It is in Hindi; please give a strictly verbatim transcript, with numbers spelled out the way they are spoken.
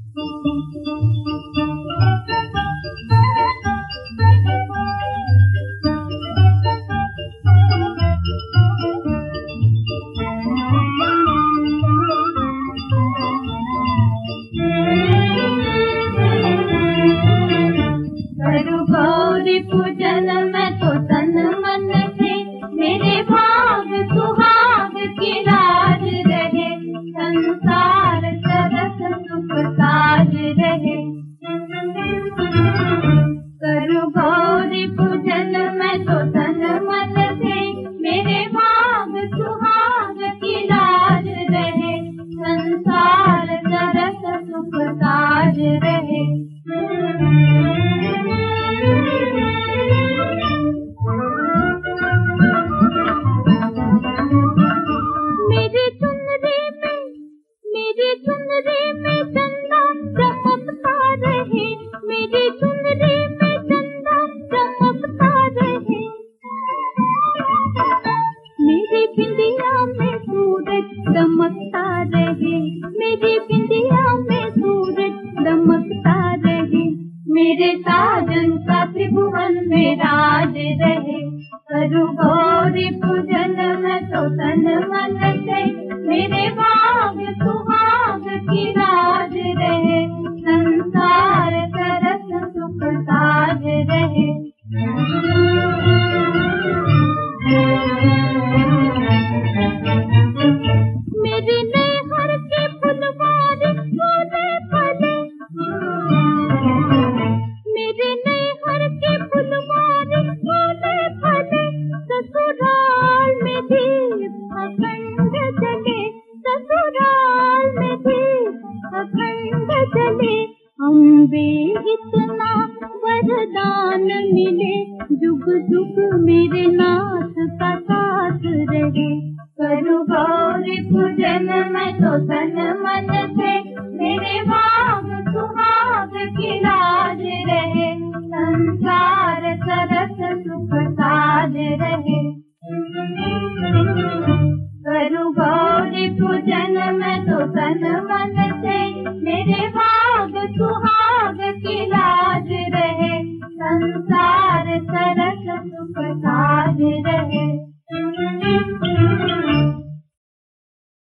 गौरी पूजन में तो तन मन से मेरे भाग सुहाग की राज रहे, संसार सरस सुख साज रहे। करूं गौरी पूजन में तो तन मन से मेरे भाग सुहाग की राज रहे, संसार सरस सुख साज रहे। मेरी चुनरी में मेरी चुनरी में चंदा चमकता रहे, मेरी चुनरी में चंदा चमकता रहे। मेरी बिंदिया में सूरज दमकता रहे, मेरी बिंदिया में सूरज दमकता रहे। मेरे साजन का त्रिभुवन में राज रहे, करूं गौरी पूजन में तो तन मन से मेरे भाग सुहाग की राज रहे, संसार सरस सुख साज रहे। मेरे नेहर के फुलवारी फूले फले, मेरे नेहर के फुलवारी फूले फले। ससुराल में भी अखंड चले, ससुराल में भी अखंड चले। अम्बे इतना वरदान मिले, जुग जुग मेरे नाथ का साथ रहे। करूं गौरी पूजन में तो तन